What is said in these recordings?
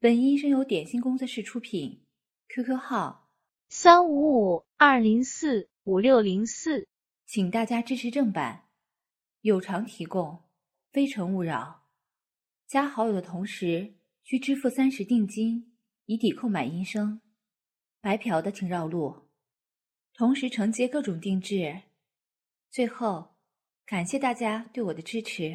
本音声由点心工作室出品 ，QQ 号 355-204-5604， 请大家支持正版，有偿提供，非诚勿扰。加好友的同时需支付30定金，以抵扣买音声。白嫖的请绕路，同时承接各种定制。最后，感谢大家对我的支持。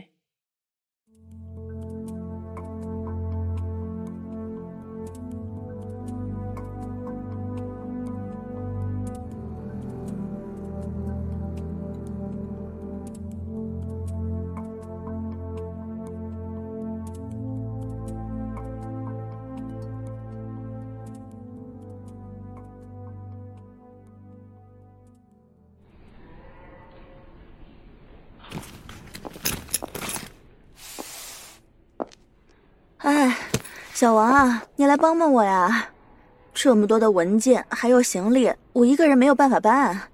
哎，小王啊，你来帮帮我呀！这么多的文件还有行李，我一个人没有办法办。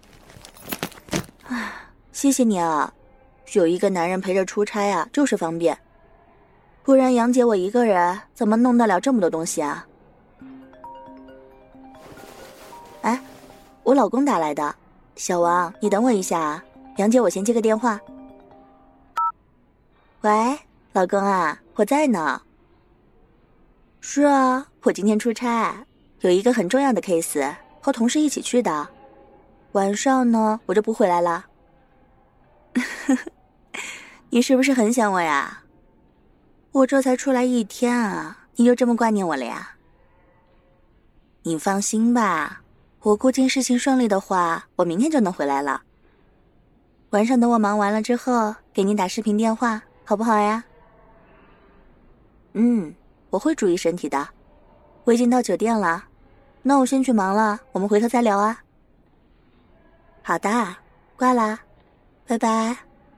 哎，谢谢你啊，有一个男人陪着出差啊，就是方便。不然杨姐我一个人怎么弄得了这么多东西啊？哎，我老公打来的，小王，你等我一下啊，杨姐我先接个电话。喂，老公啊，我在呢。是啊，我今天出差，有一个很重要的 case， 和同事一起去的。晚上呢，我就不回来了。你是不是很想我呀？我这才出来1天啊，你就这么挂念我了呀？你放心吧，我估计事情顺利的话，我明天就能回来了。晚上等我忙完了之后，给你打视频电话，好不好呀？我会注意身体的。我已经到酒店了，那我先去忙了，我们回头再聊啊。好的，挂啦，拜拜。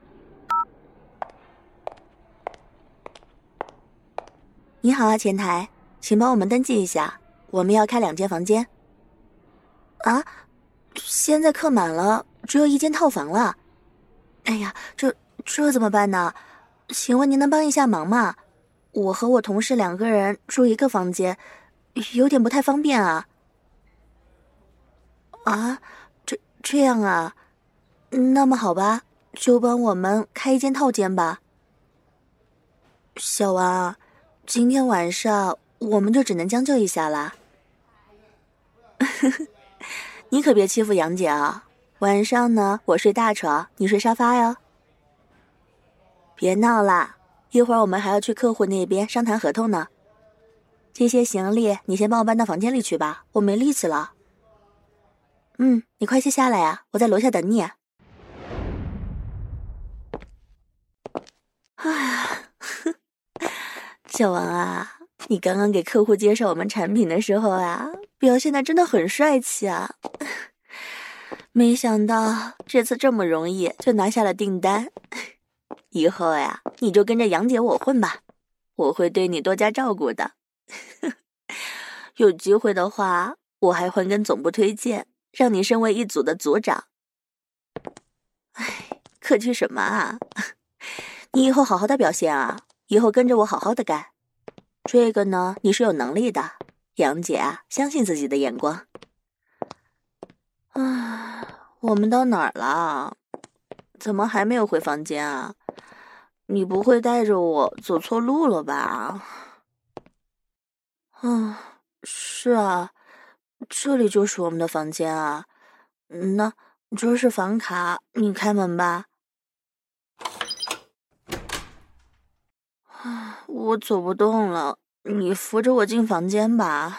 你好啊，前台，请帮我们登记一下，我们要开2间房间。啊，现在客满了，只有1间套房了。哎呀，这怎么办呢？请问您能帮一下忙吗？我和我同事2个人住一个房间，有点不太方便啊。啊，这样啊，那么好吧，就帮我们开1间套间吧。小王，今天晚上我们就只能将就一下了。你可别欺负杨姐啊，晚上呢我睡大床，你睡沙发哟。别闹啦，一会儿我们还要去客户那边商谈合同呢。这些行李你先帮我搬到房间里去吧，我没力气了。你快些下来啊，我在楼下等你啊。哎呀，小王啊，你刚刚给客户介绍我们产品的时候啊，表现得真的很帅气啊。没想到这次这么容易就拿下了订单。以后呀，你就跟着杨姐我混吧，我会对你多加照顾的。有机会的话，我还会跟总部推荐，让你升为一组的组长。哎，客气什么啊？你以后好好的表现啊，以后跟着我好好的干。这个呢，你是有能力的，杨姐啊，相信自己的眼光。我们到哪儿了？怎么还没有回房间啊？你不会带着我走错路了吧？是啊，这里就是我们的房间啊。那这是房卡，你开门吧。我走不动了，你扶着我进房间吧。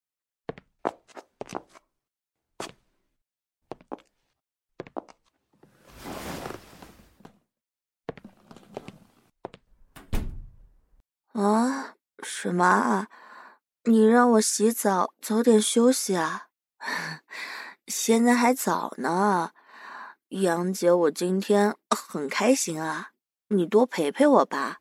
啊？什么啊？你让我洗澡，早点休息啊？现在还早呢。杨姐，我今天很开心啊，你多陪陪我吧。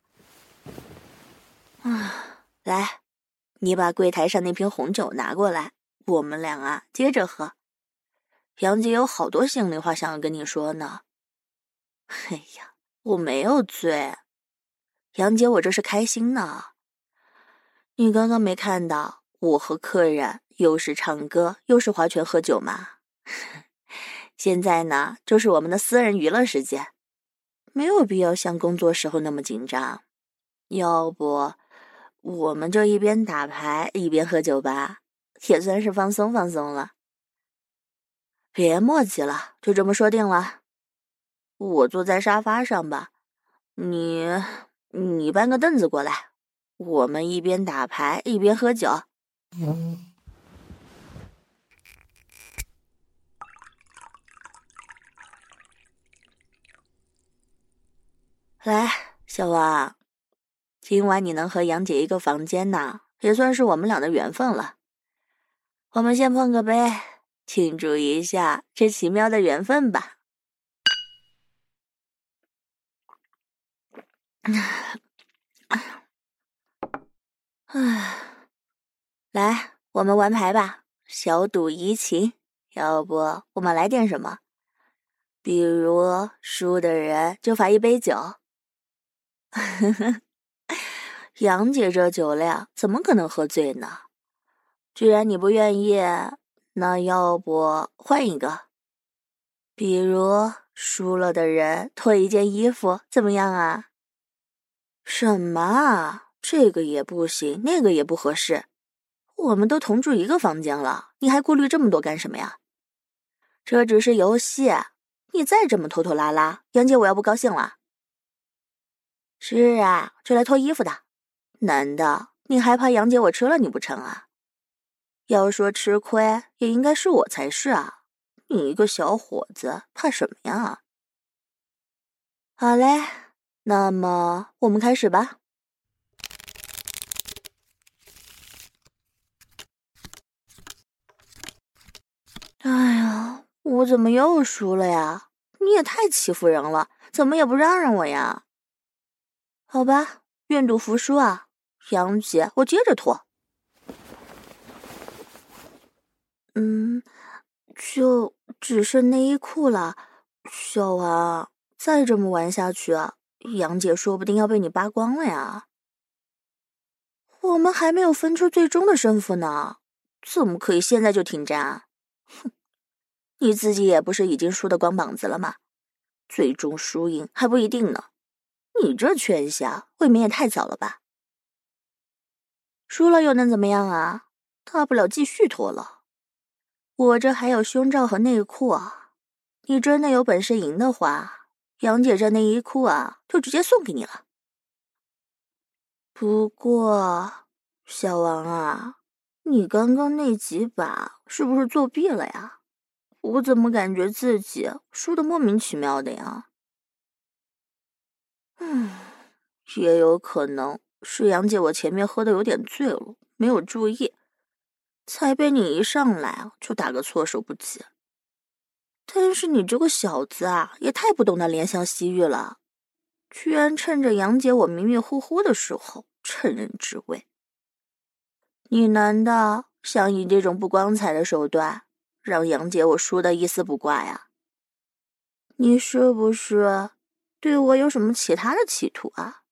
来，你把柜台上那瓶红酒拿过来，我们俩啊接着喝。杨姐有好多心里话想要跟你说呢。哎呀，我没有醉，杨姐我这是开心呢。 你刚刚没看到我和客人又是唱歌又是划拳喝酒吗？现在呢，就是我们的私人娱乐时间，没有必要像工作时候那么紧张。要不，我们就一边打牌一边喝酒吧，也算是放松放松了。别磨叽了，就这么说定了。我坐在沙发上吧，你搬个凳子过来，我们一边打牌一边喝酒。来，小王，今晚你能和杨姐一个房间呢，也算是我们俩的缘分了。我们先碰个杯，庆祝一下这奇妙的缘分吧。来，我们玩牌吧，小赌怡情。要不我们来点什么？比如输的人就罚一杯酒。杨姐这酒量怎么可能喝醉呢？既然你不愿意，那要不换一个？比如输了的人脱一件衣服，怎么样啊？什么啊？这个也不行，那个也不合适。我们都同住一个房间了，你还顾虑这么多干什么呀？这只是游戏，你再这么拖拖拉拉，杨姐我要不高兴了。是啊，这来脱衣服的，难道你还怕杨姐我吃了你不成啊？要说吃亏，也应该是我才是啊，你一个小伙子怕什么呀？好嘞，那么我们开始吧。哎呀，我怎么又输了呀？你也太欺负人了，怎么也不让让我呀？好吧，愿赌服输啊，杨姐，我接着脱。就只剩内衣裤了，小王，再这么玩下去，杨姐说不定要被你扒光了呀。我们还没有分出最终的胜负呢，怎么可以现在就停战啊？哼，你自己也不是已经输得光膀子了吗？最终输赢还不一定呢。你这劝下，未免也太早了吧？输了又能怎么样啊？大不了继续脱了。我这还有胸罩和内裤啊，你真的有本事赢的话，杨姐这内衣裤啊，就直接送给你了。不过，小王啊，你刚刚那几把是不是作弊了呀？我怎么感觉自己输得莫名其妙的呀？也有可能是杨姐我前面喝的有点醉了，没有注意，才被你一上来啊就打个措手不及。但是你这个小子啊，也太不懂得怜香惜玉了，居然趁着杨姐我迷迷糊糊的时候趁人之危。你难道想以这种不光彩的手段让杨姐我输得一丝不挂呀？你是不是对我有什么其他的企图啊？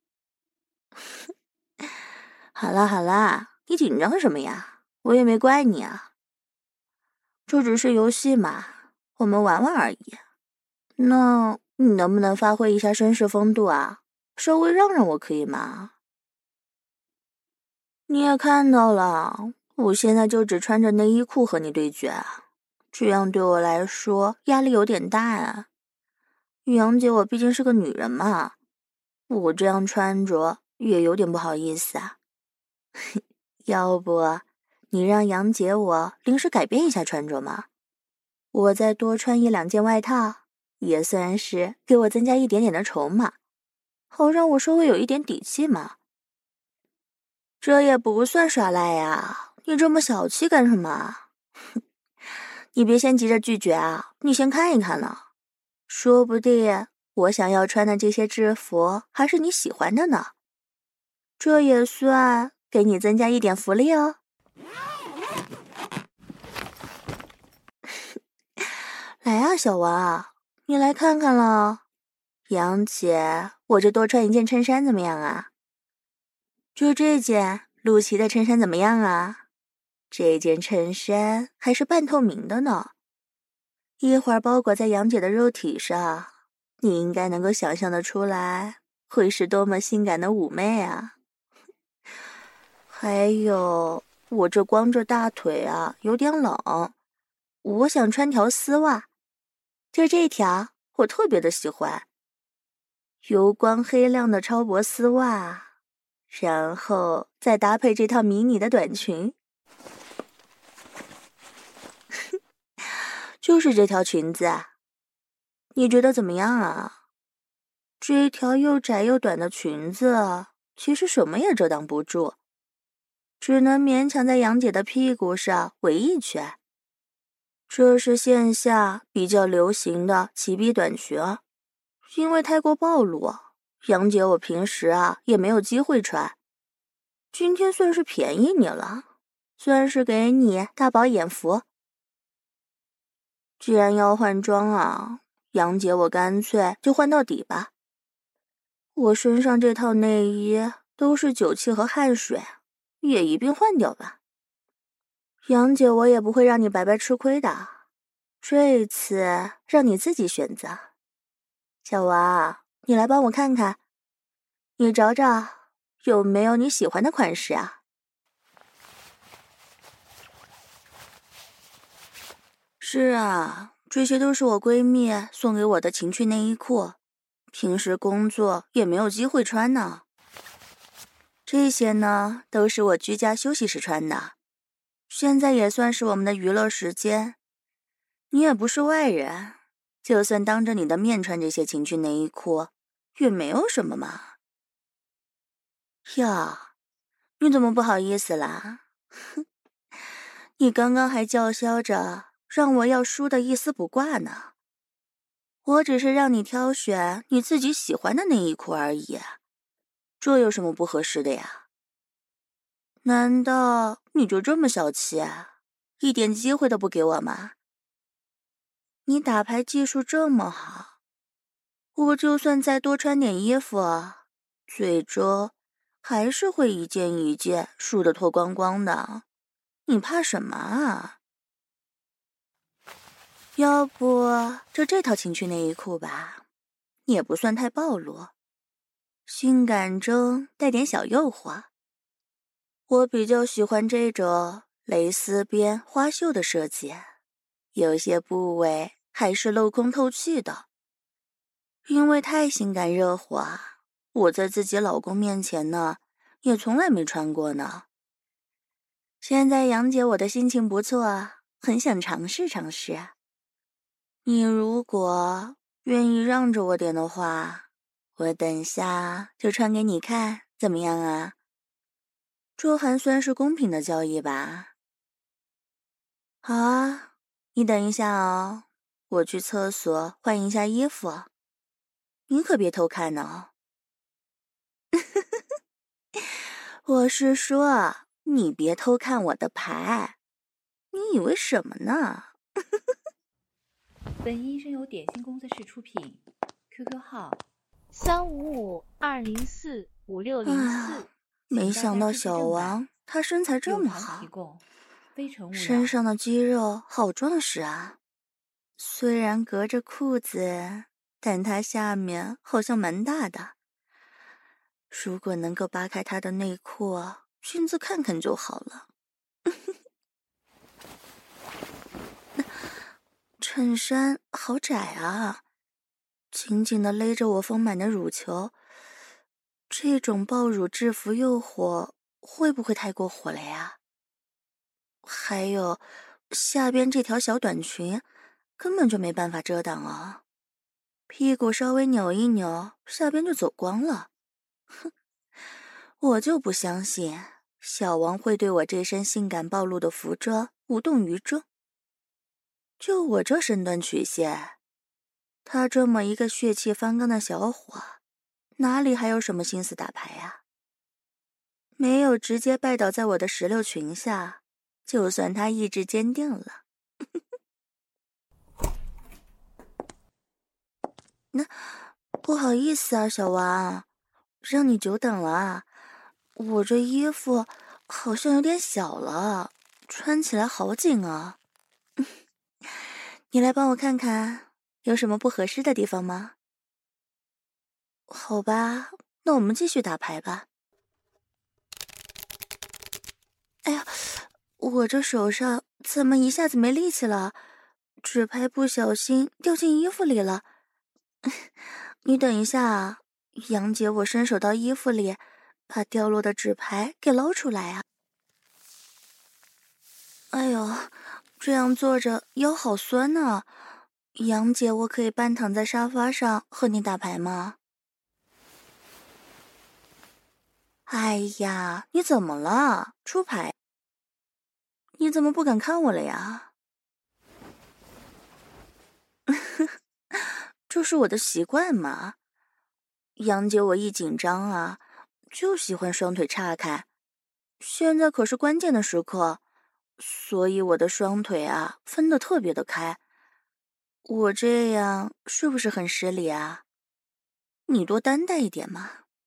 好啦好啦，你紧张什么呀？我也没怪你啊，这只是游戏嘛，我们玩玩而已。那你能不能发挥一下绅士风度啊？稍微让让我可以吗？你也看到了，我现在就只穿着内衣裤和你对决，这样对我来说压力有点大啊。杨姐我毕竟是个女人嘛，我这样穿着也有点不好意思啊。要不你让杨姐我临时改变一下穿着嘛，我再多穿一两件外套，也算是给我增加一点点的筹码，好让我稍微有一点底气嘛。这也不算耍赖呀，你这么小气干什么？你别先急着拒绝啊，你先看一看呢，说不定我想要穿的这些制服还是你喜欢的呢，这也算给你增加一点福利哦。来啊，小王，你来看看了。杨姐，我这多穿一件衬衫怎么样啊？就这件陆琪的衬衫怎么样啊？这件衬衫还是半透明的呢，一会儿包裹在杨姐的肉体上，你应该能够想象得出来，会是多么性感的妩媚啊！还有，我这光着大腿啊，有点冷，我想穿条丝袜，就这条，我特别的喜欢，油光黑亮的超薄丝袜，然后再搭配这套迷你的短裙。就是这条裙子啊，你觉得怎么样啊？这条又窄又短的裙子，其实什么也遮挡不住，只能勉强在杨姐的屁股上围一圈。这是线下比较流行的齐臂短裙，因为太过暴露，杨姐我平时啊也没有机会穿。今天算是便宜你了，算是给你大饱眼福。既然要换装啊，杨姐我干脆就换到底吧。我身上这套内衣都是酒气和汗水，也一并换掉吧。杨姐我也不会让你白白吃亏的，这一次让你自己选择。小王，你来帮我看看，你找找有没有你喜欢的款式啊？是啊，这些都是我闺蜜送给我的情趣内衣裤，平时工作也没有机会穿呢。这些呢，都是我居家休息时穿的，现在也算是我们的娱乐时间。你也不是外人，就算当着你的面穿这些情趣内衣裤，也没有什么嘛。哟，你怎么不好意思啦？你刚刚还叫嚣着让我要输的一丝不挂呢。我只是让你挑选你自己喜欢的内衣裤而已，这有什么不合适的呀？难道你就这么小气啊？一点机会都不给我吗？你打牌技术这么好，我就算再多穿点衣服，最终还是会一件一件输得脱光光的。你怕什么啊？要不就这套情趣内衣裤吧，也不算太暴露，性感中带点小诱惑。我比较喜欢这种蕾丝边花绣的设计，有些部位还是镂空透气的。因为太性感热火，我在自己老公面前呢，也从来没穿过呢。现在杨姐我的心情不错，很想尝试尝试。你如果愿意让着我点的话，我等下就穿给你看，怎么样啊？这还算是公平的交易吧？好啊，你等一下哦，我去厕所换一下衣服，你可别偷看呢。我是说，你别偷看我的牌，你以为什么呢？ 本音声由点心工作室出品 ，QQ 号 355-204-5604。 没想到小王他身材这么好，身上的肌肉好壮实啊！虽然隔着裤子，但他下面好像蛮大的。如果能够扒开他的内裤，亲自看看就好了。衬衫好窄啊，紧紧地勒着我丰满的乳球。这种爆乳制服诱惑会不会太过火了呀？还有，下边这条小短裙根本就没办法遮挡啊，屁股稍微扭一扭，下边就走光了。哼，我就不相信小王会对我这身性感暴露的服装无动于衷。就我这身段曲线，他这么一个血气方刚的小伙，哪里还有什么心思打牌呀？没有直接拜倒在我的石榴裙下，就算他意志坚定了。那不好意思啊，小王，让你久等了啊。我这衣服好像有点小了，穿起来好紧啊。你来帮我看看，有什么不合适的地方吗？好吧，那我们继续打牌吧。哎呀，我这手上怎么一下子没力气了？纸牌不小心掉进衣服里了。你等一下啊，杨姐，我伸手到衣服里，把掉落的纸牌给捞出来啊。哎呦，这样坐着腰好酸呢。杨姐，我可以半躺在沙发上和你打牌吗？哎呀，你怎么了？出牌？你怎么不敢看我了呀？这是我的习惯嘛。杨姐，我一紧张啊，就喜欢双腿岔开。现在可是关键的时刻，所以我的双腿啊分得特别的开。我这样是不是很失礼啊？你多担待一点嘛。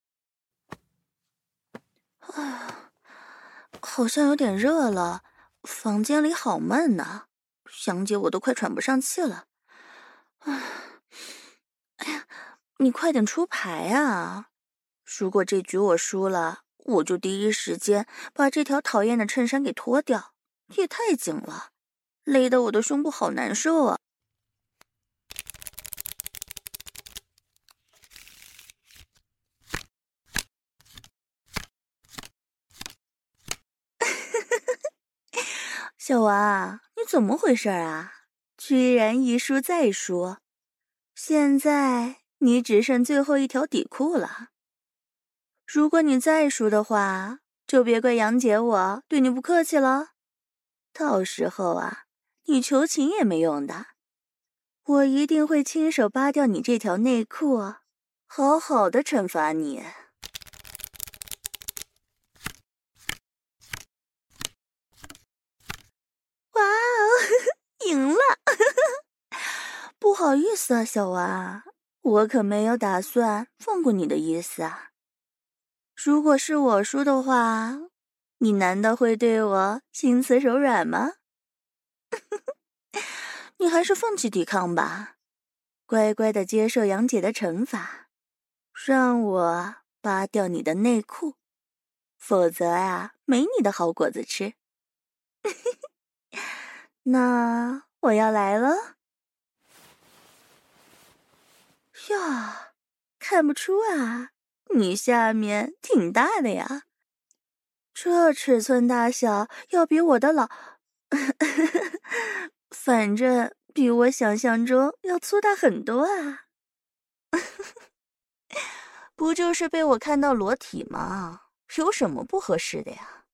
啊，好像有点热了，房间里好闷呐，杨姐我都快喘不上气了。哎呀，你快点出牌啊！如果这局我输了，我就第一时间把这条讨厌的衬衫给脱掉，也太紧了，勒得我的胸部好难受啊！小娃，你怎么回事啊？居然一输再输，现在你只剩最后一条底裤了。如果你再输的话，就别怪杨姐我对你不客气了。到时候啊，你求情也没用的，我一定会亲手扒掉你这条内裤，好好的惩罚你。哇哦，赢了！不好意思啊，小娃，我可没有打算放过你的意思啊。如果是我输的话，你难道会对我心慈手软吗？你还是放弃抵抗吧，乖乖的接受杨姐的惩罚，让我扒掉你的内裤，否则啊，没你的好果子吃。那我要来了。呀，看不出啊，你下面挺大的呀，这尺寸大小要比我的老，反正比我想象中要粗大很多啊。不就是被我看到裸体吗？有什么不合适的呀？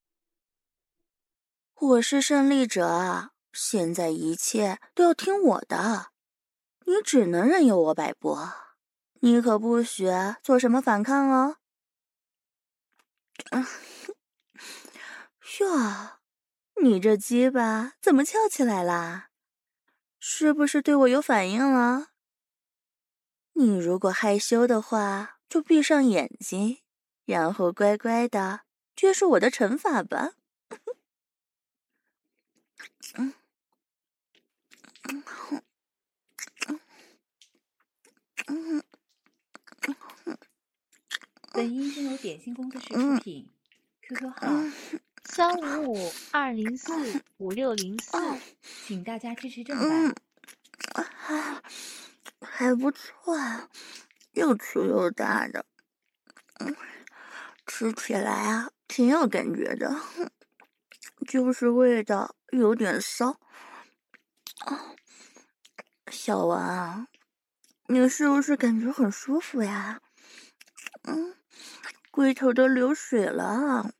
我是胜利者啊，现在一切都要听我的，你只能任由我摆布，你可不许做什么反抗哦。哟，你这鸡巴怎么翘起来啦？是不是对我有反应了？你如果害羞的话，就闭上眼睛，然后乖乖的接受我的惩罚吧。 本音声由点心工作室出品，QQ 号 355-204-5604， 请大家支持正版。 还不错啊，又粗又大的，吃起来啊挺有感觉的，就是味道有点骚。小王啊，你是不是感觉很舒服呀？龟头都流水了。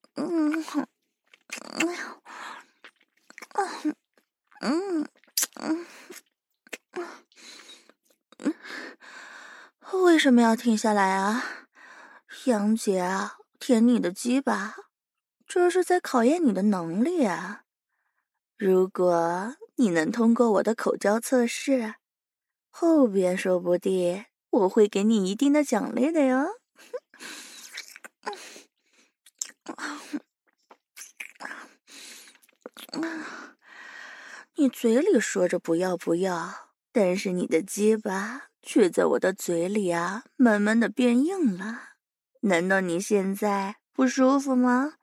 为什么要停下来啊？杨姐啊，舔你的鸡巴，这是在考验你的能力啊。如果你能通过我的口交测试，后边说不定我会给你一定的奖励的哟。 你嘴里说着不要不要，但是你的鸡巴却在我的嘴里啊，慢慢的变硬了。难道你现在不舒服吗？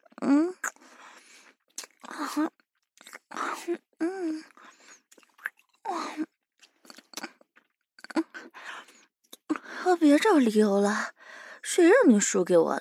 别找理由了，谁让你输给我了？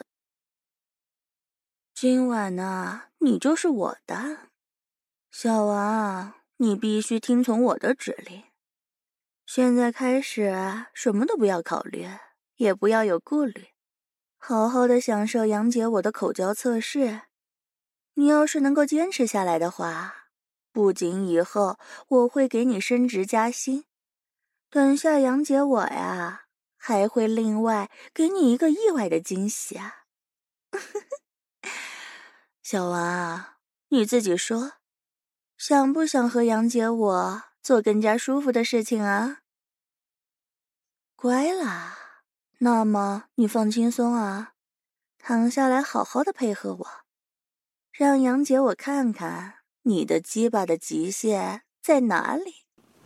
今晚呢，你就是我的。小王，你必须听从我的指令。现在开始，什么都不要考虑，也不要有顾虑，好好的享受杨姐我的口交测试。你要是能够坚持下来的话，不仅以后我会给你升职加薪，等下杨姐我呀，还会另外给你一个意外的惊喜啊！小王，你自己说，想不想和杨姐我做更加舒服的事情啊？乖啦，那么你放轻松啊，躺下来好好的配合我，让杨姐我看看你的鸡巴的极限在哪里。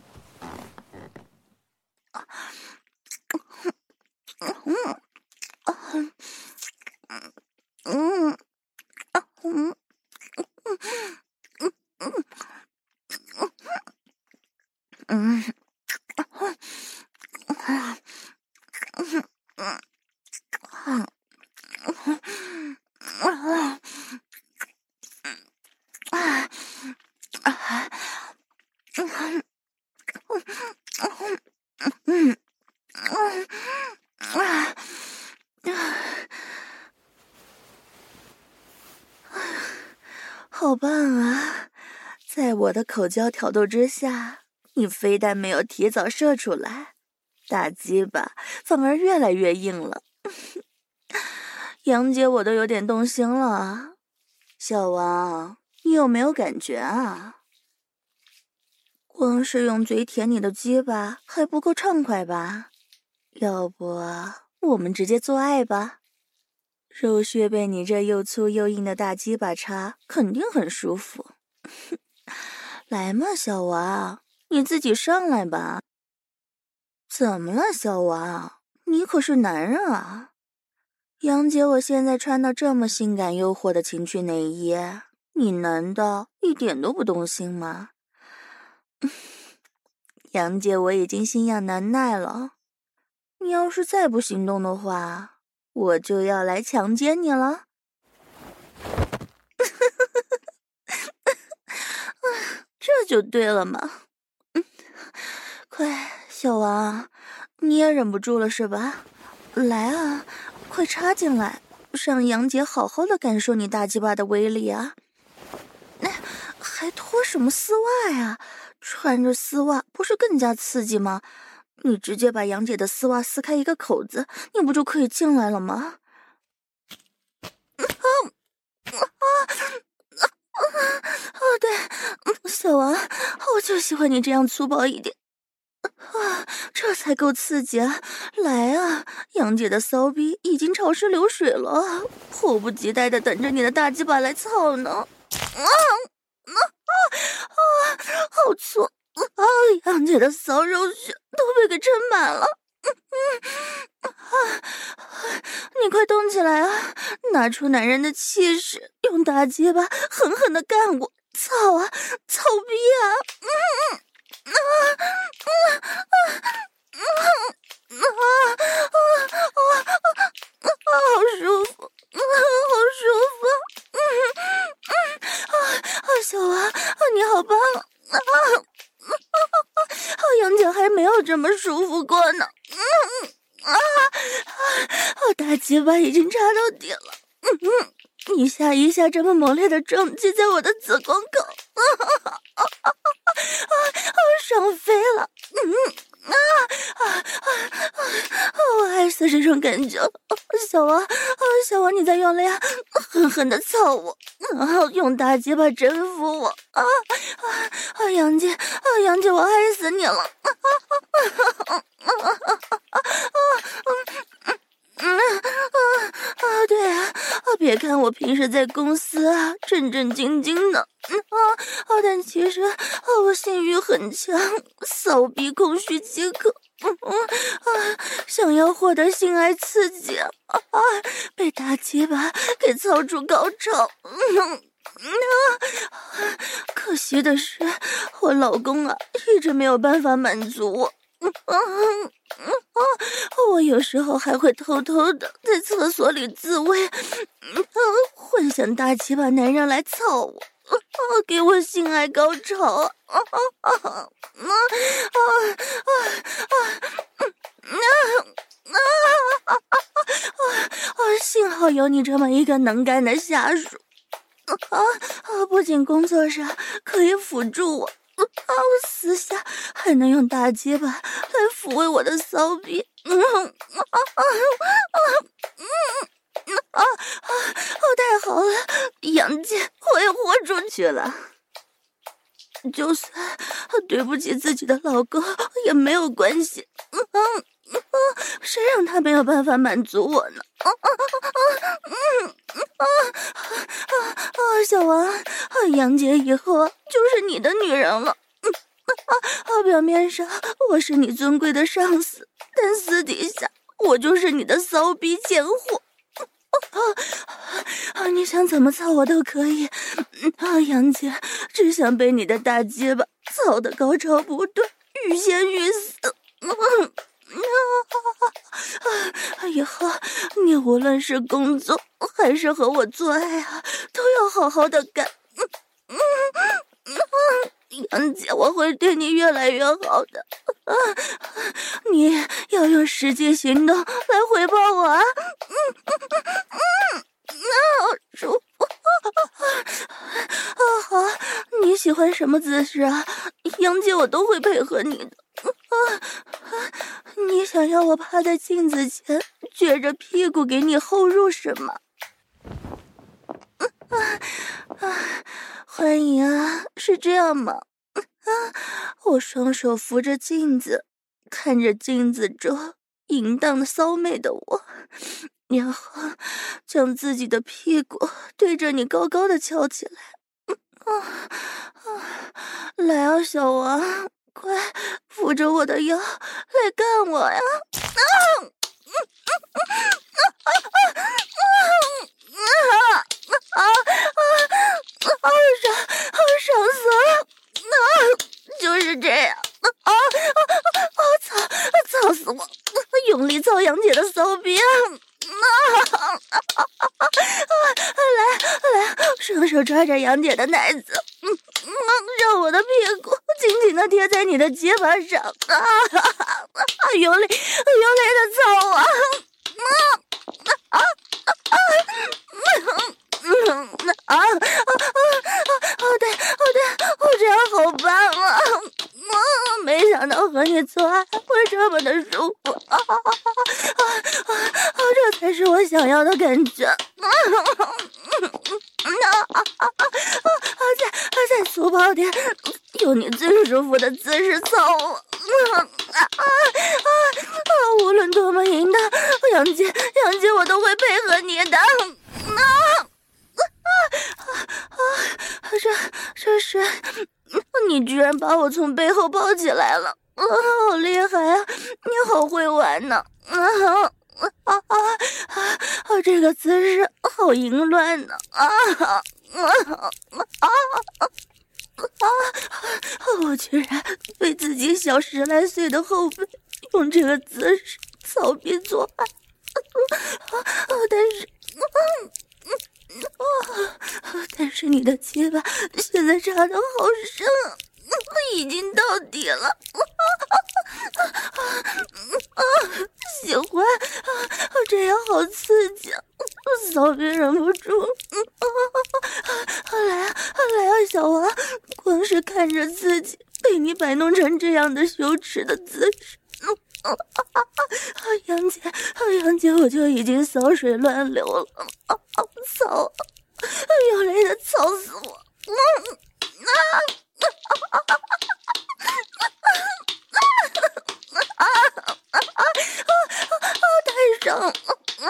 好棒啊！在我的口交挑逗之下，你非但没有提早射出来，大鸡巴反而越来越硬了。杨姐我都有点动心了。小王，你有没有感觉啊？光是用嘴舔你的鸡巴还不够畅快吧？要不我们直接做爱吧？肉穴被你这又粗又硬的大鸡巴插，肯定很舒服。来嘛，小王，你自己上来吧。怎么了，小王？你可是男人啊！杨姐，我现在穿到这么性感诱惑的情趣内衣，你难道一点都不动心吗？杨姐，我已经心痒难耐了。你要是再不行动的话，我就要来强奸你了。这就对了嘛。快，小王，你也忍不住了是吧？来啊，快插进来，让杨姐好好的感受你大鸡巴的威力啊！还脱什么丝袜呀？穿着丝袜不是更加刺激吗？你直接把杨姐的丝袜撕开一个口子，你不就可以进来了吗？对，小王，我就喜欢你这样粗暴一点。这才够刺激啊！来啊，杨姐的骚逼已经潮湿流水了，迫不及待的等着你的大鸡巴来操呢。好粗！杨姐的骚肉血都被给撑满了。你快动起来啊！拿出男人的气势，用大鸡巴狠狠的干我！操啊！操逼啊！好舒服，好舒服！小王，你好棒！杨姐还没有这么舒服过呢。大鸡巴已经插到底了。一下一下这么猛烈的撞击在我的子宫口，爽飞了！我爱死这种感觉！小王，小王，你在用力啊，狠狠的操我，用大鸡巴征服我！杨姐，杨姐，我爱死你了！ 对啊，别看我平时在公司啊正正经经的，但其实我性欲很强，骚逼空虚饥渴，想要获得性爱刺激，被大鸡巴给操出高潮，可惜的是，我老公啊一直没有办法满足我。我有时候还会偷偷的在厕所里自慰，幻想大鸡巴男人来操我，给我性爱高潮。幸好有你这么一个能干的下属，不仅工作上可以辅助我。我私下还能用大鸡巴来抚慰我的骚逼，太好了，杨姐，我也豁出去了。就算对不起自己的老公也没有关系，谁让他没有办法满足我呢？小王，杨姐以后就是你的女人了。表面上我是你尊贵的上司，但私底下我就是你的骚逼贱货。你想怎么操我都可以。杨姐只想被你的大鸡巴操得高潮不断，欲仙欲死。以后你无论是工作还是和我做爱啊，都要好好的干。杨姐，我会对你越来越好的。你要用实际行动来回报我啊！好舒服。好，你喜欢什么姿势啊？杨姐，我都会配合你的。你想要我趴在镜子前撅着屁股给你后入是吗？欢迎啊，是这样吗？我双手扶着镜子，看着镜子中淫荡骚媚的我，然后将自己的屁股对着你高高的翘起来。来啊，小王，快扶着我的腰来干我呀！爽死了！就是这样，操死我！用力操杨姐的骚逼！来，双手抓着杨姐的奶子，让我的屁股紧紧的贴在你的肩膀上，用力的操我！对，我这样好棒啊！没想到和你做爱会这么的舒服，这才是我想要的感觉。再粗暴点，用你最舒服的姿势操我！无论多么淫荡，杨姐，我都会配合你的。这是你居然把我从背后抱起来了，好厉害啊！你好会玩呢！这个姿势好淫乱呢！我居然被自己小10来岁的后辈用这个姿势操逼做爱，但是你的鸡巴现在插得好深，已经到底了。喜欢，这样好刺激，骚逼忍不住。来啊，小王，光是看着自己被你摆弄成这样的羞耻的姿势，杨姐，我就已经骚水乱流了。操！用力的操死我！太爽了！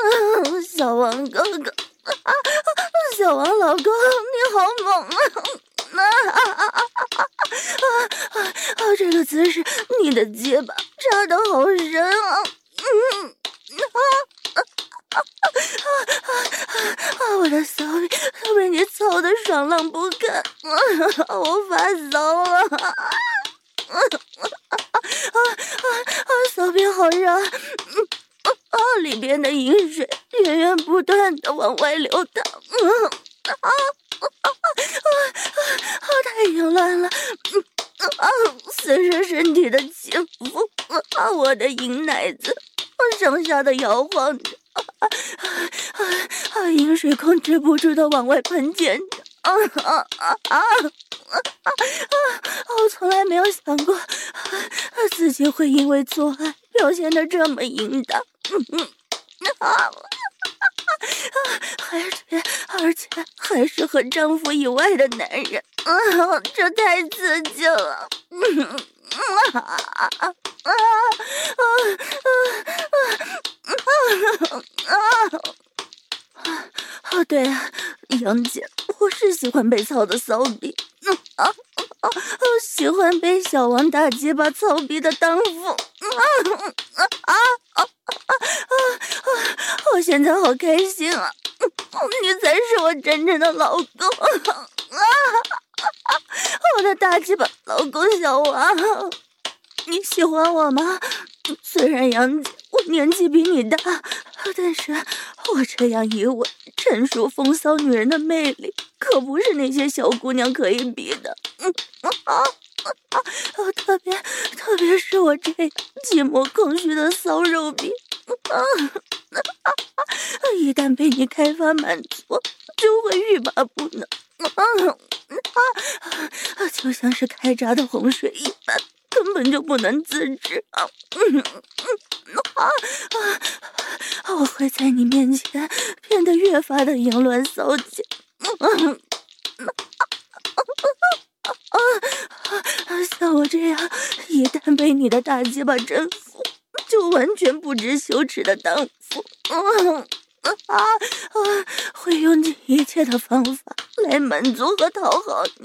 小王哥哥，小王老公，你好猛这个姿势，你的结巴扎得好深啊！我的骚逼都被你操得爽朗不堪，我发骚了！骚逼好热！里边的饮水源源不断的往外流淌，太淫乱了！随着身体的起伏，我的淫奶子上下的摇晃着，饮水控制不住的往外喷溅着。我从来没有想过自己会因为做爱表现得这么淫荡，而且还是和丈夫以外的男人，这太刺激了！对啊，杨姐，我是喜欢被操的骚逼，喜欢被小王大鸡巴操逼的荡妇。我现在好开心啊！你才是我真正的老公，我的大鸡巴老公小王，你喜欢我吗？虽然杨姐我年纪比你大，但是我这样一吻陈述风骚女人的魅力，可不是那些小姑娘可以比的。特别是我这样寂寞空虚的骚肉逼，一旦被你开发满足，就会欲罢不能，就像是开闸的洪水一般，根本就不能自制。我会在你面前变得越发的淫乱骚气。像我这样一旦被你的大鸡巴征服，就完全不知羞耻的荡妇，会用尽一切的方法来满足和讨好你。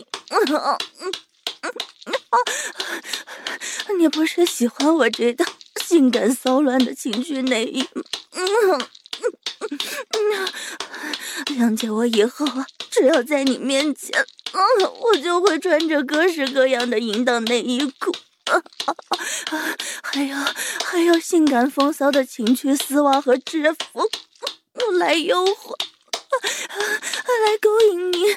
你不是喜欢我这套性感骚乱的情趣内衣吗？杨姐，我以后只要在你面前，我就会穿着各式各样的淫荡内衣裤，还有性感风骚的情趣丝袜和制服，来诱惑，来勾引你。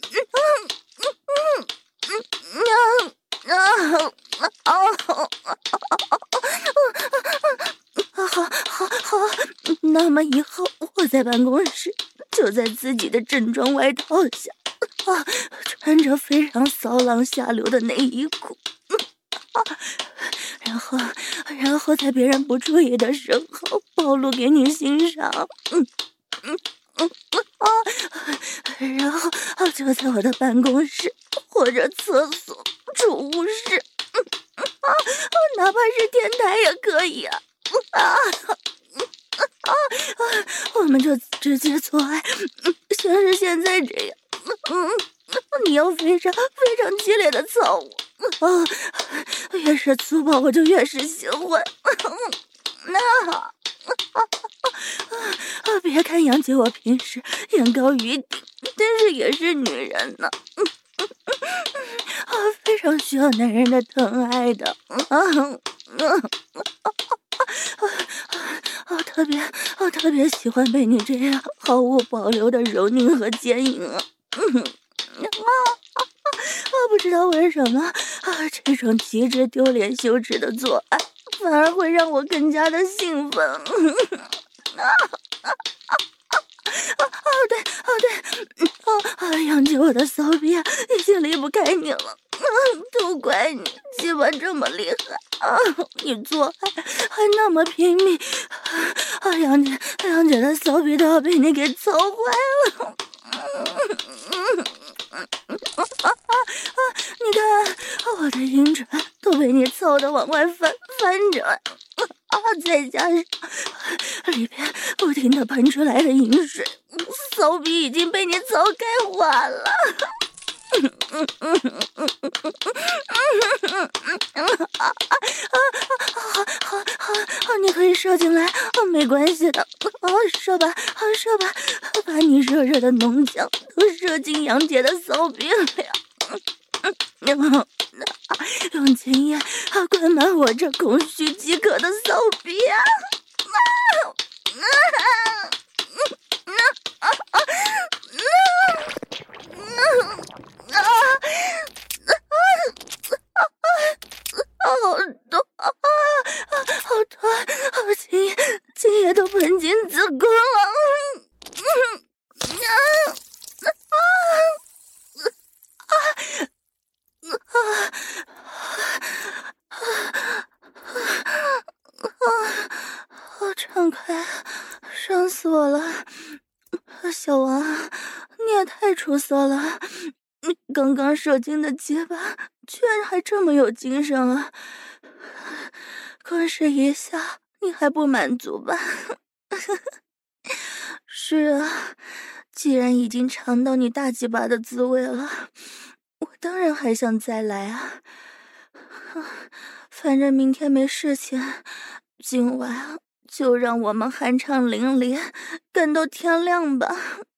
好，那么以后我在办公室就在自己的正装外套下，穿着非常骚浪下流的内衣裤，然后在别人不注意的时候暴露给你欣赏，然后就在我的办公室或者厕所、储物室，哪怕是天台也可以啊！我们就直接做爱，像是现在这样。你要非常激烈的操我，越是粗暴我就越是喜欢。别看杨姐我平时眼高于顶，但是也是女人呢，非常需要男人的疼爱的。我特别喜欢被你这样毫无保留的蹂躏和奸淫啊！不知道为什么这种极致丢脸羞耻的做爱反而会让我更加的兴奋。对，杨姐，我的骚逼已经离不开你了，都怪你鸡巴这么厉害，你做爱还那么拼命，杨姐的骚逼都要被你给操坏了。你看我的阴唇都被你操得往外翻着，再加上里边不停地喷出来的饮水，骚逼已经被你早该化了。好，你可以射进来，没关系的。射吧，把你热热的浓浆都射进杨姐的骚逼里。用精液灌满我这空虚饥渴的骚逼啊！好痛啊！好痛！精液都喷进子宫了。好敞开，伤死我了！小王，你也太出色了！刚刚射精的结巴，居然还这么有精神啊！光是一下，你还不满足吧？是啊，既然已经尝到你大鸡巴的滋味了，我当然还想再来啊！反正明天没事情，今晚就让我们酣畅淋漓，干到天亮吧！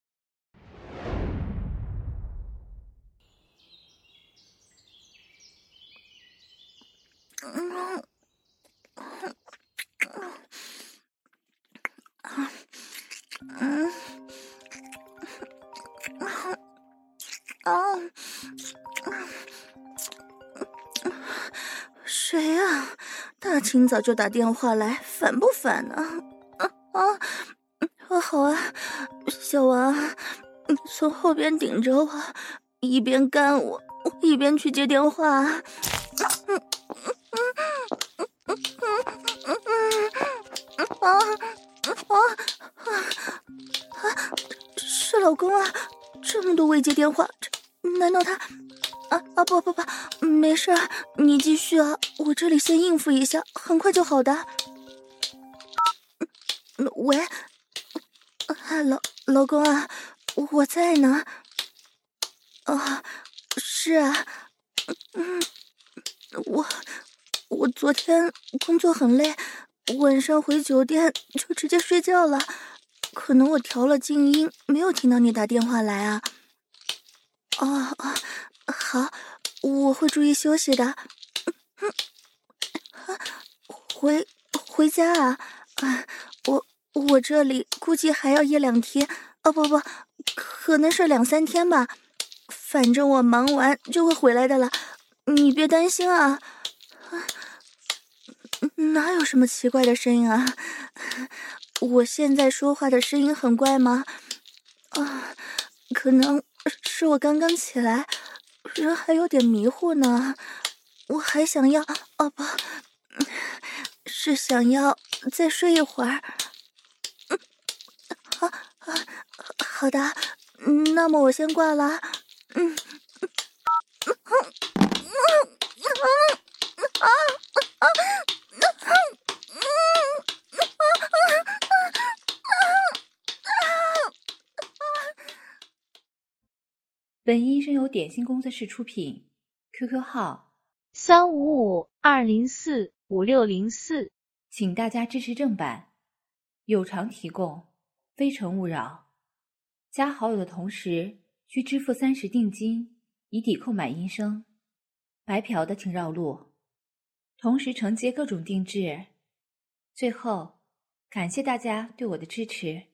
谁呀？大清早就打电话来，烦不烦呢？好啊，小王，你从后边顶着我，一边干我一边去接电话。是老公啊！这么多未接电话，难道他？不，没事，你继续啊，我这里先应付一下，很快就好的。喂，老公啊，我在呢。是啊，我昨天工作很累，晚上回酒店就直接睡觉了，可能我调了静音，没有听到你打电话来啊。好，我会注意休息的。回家啊？我这里估计还要1-2天，不，可能是2-3天吧。反正我忙完就会回来的了，你别担心啊。哪有什么奇怪的声音啊？我现在说话的声音很怪吗？可能是我刚刚起来，人还有点迷糊呢。我还想要，不，是想要再睡一会儿。好的，那么我先挂了。 本音声由点心工作室出品 ，QQ 号 355-204-5604， 请大家支持正版，有偿提供，非诚勿扰。加好友的同时需支付30定金，以抵扣买音声。白嫖的请绕路，同时承接各种定制。最后，感谢大家对我的支持。